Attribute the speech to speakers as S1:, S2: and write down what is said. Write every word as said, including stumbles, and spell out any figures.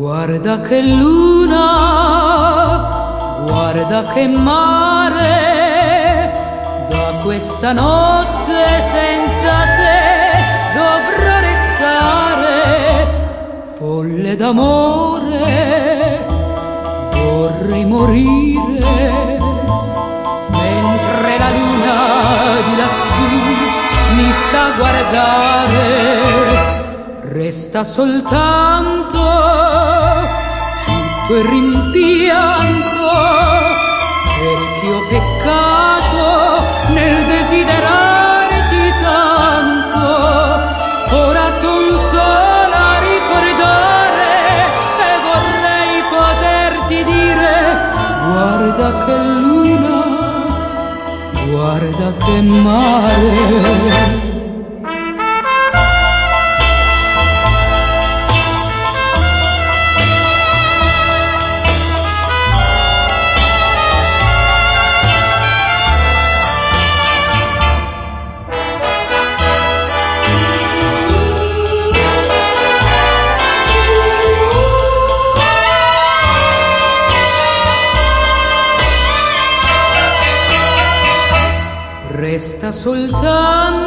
S1: Guarda che luna, guarda che mare, da questa notte senza te dovrò restare. Folle d'amore, vorrei morire, mentre la luna di lassù mi sta a guardare. Resta soltanto tutto il rimpianto, perché ho peccato nel desiderarti tanto. Ora son sola a ricordare e vorrei poterti dire: guarda che luna, guarda che mare. Resta soltanto